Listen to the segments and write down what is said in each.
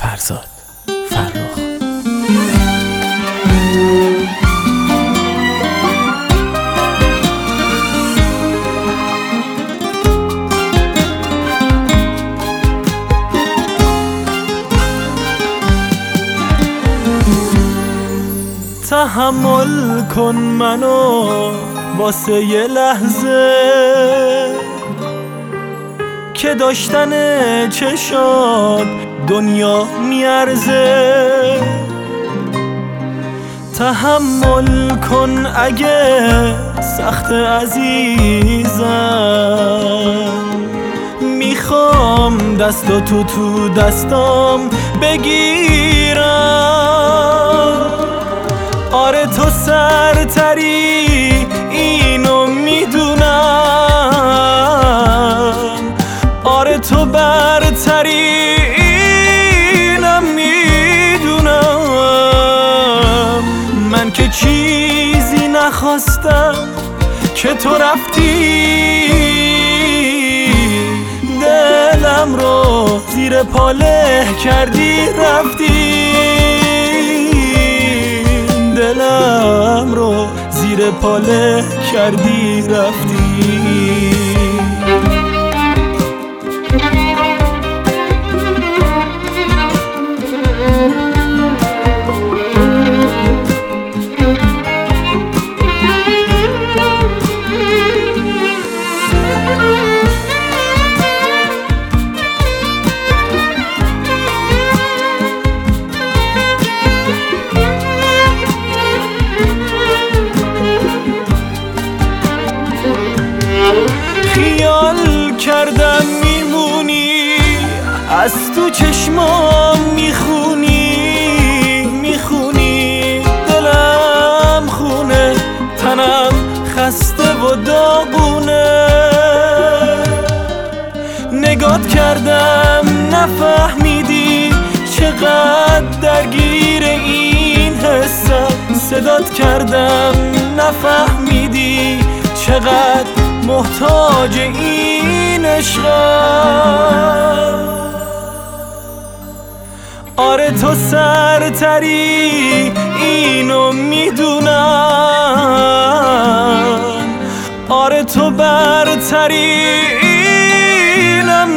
فرزاد فرخ. تحمل کن منو واسه یه لحظه که داشتن چشات دنیا میارزه. تحمل کن اگه سخت عزیزم، میخوام دستاتو تو دستام بگیرم. آره تو سرتری اینو میدونم، آره تو برتری اینم میدونم. من که چیزی نخواستم که تو رفتی، دلم رو زیر پاله کردی رفتی، دلم رو زیر پاله کردی رفتی. خیال کردم میمونی، از تو چشمام میخونی، دلم خونه، تنم خسته و داغونه. نگات کردم نفهمیدی چقدر درگیر این حسم، صدات کردم نفهمیدی چقدر محتاج این عشقم. آره تو سرتری اینو میدونم، آره تو برتری اینم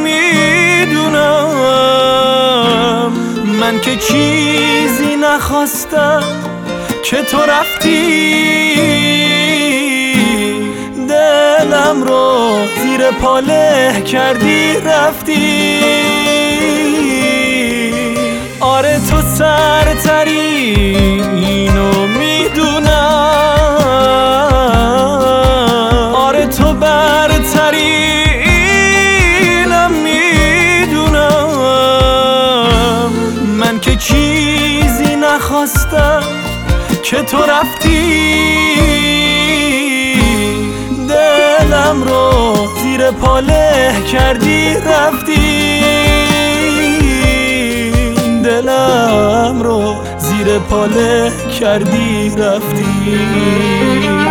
میدونم. من که چیزی نخواستم که تو رفتی، دلم رو زیر پاله کردی رفتی. آره تو سرتری اینو میدونم، آره تو برتری اینم میدونم. من که چیزی نخواستم که تو رفتی، دلم رو زیر پاله کردی رفتی، دلم رو زیر پاله کردی رفتی.